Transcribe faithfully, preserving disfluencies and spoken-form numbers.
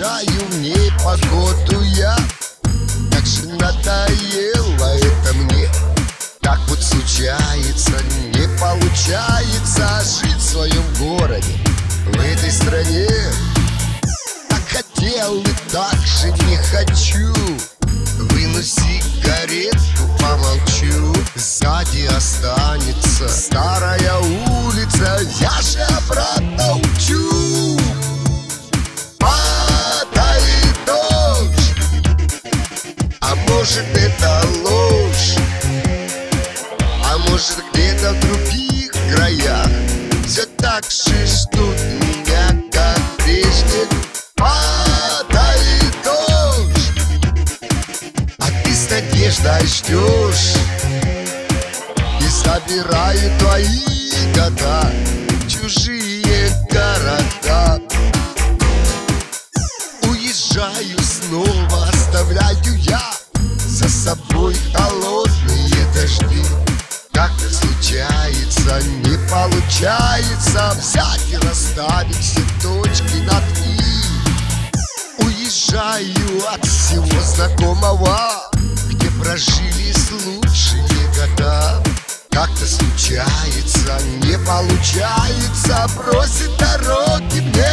уезжаю в непогоду я. Как же надоело это мне. Так вот случается, не получается жить в своем городе, в этой стране. Так хотел и так же не хочу. Выну сигарету, помолчу. Сзади останется старая улица, я же обратно учу. Падает дождь, а может это ложь, а может где-то в других краях все так же ждут меня, как прежде. Падает дождь, а ты с надеждой ждешь. И собираю твои года, чужие города. Уезжаю снова, оставляю я за собой холодные дожди. Как-то случается, не получается взять и расставить все точки над «и». Уезжаю от всего знакомого, где прожились лучшие года. Как-то случается, не получается бросить дороги мне.